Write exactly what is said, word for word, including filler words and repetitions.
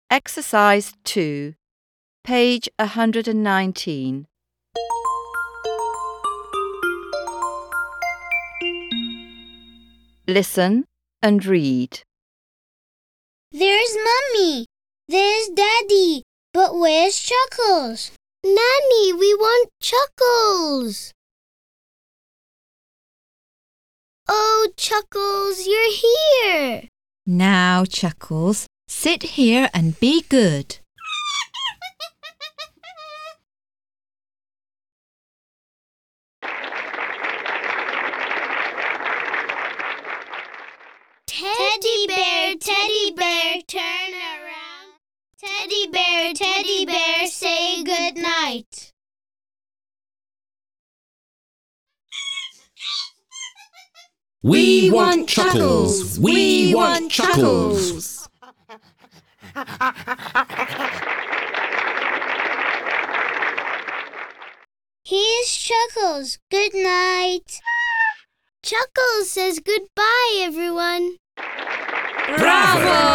Exercise two, page one hundred nineteen. Listen and read. There's Mummy. There's Daddy. But where's Chuckles? Nanny, we want Chuckles. Oh, Chuckles, you're here. Now, Chuckles, sit here and be good. Teddy bear, teddy bear, turn around. Teddy bear, teddy bear, say good night. We want Chuckles! We want Chuckles! Here's Chuckles. Good night. Chuckles says goodbye, everyone. Bravo!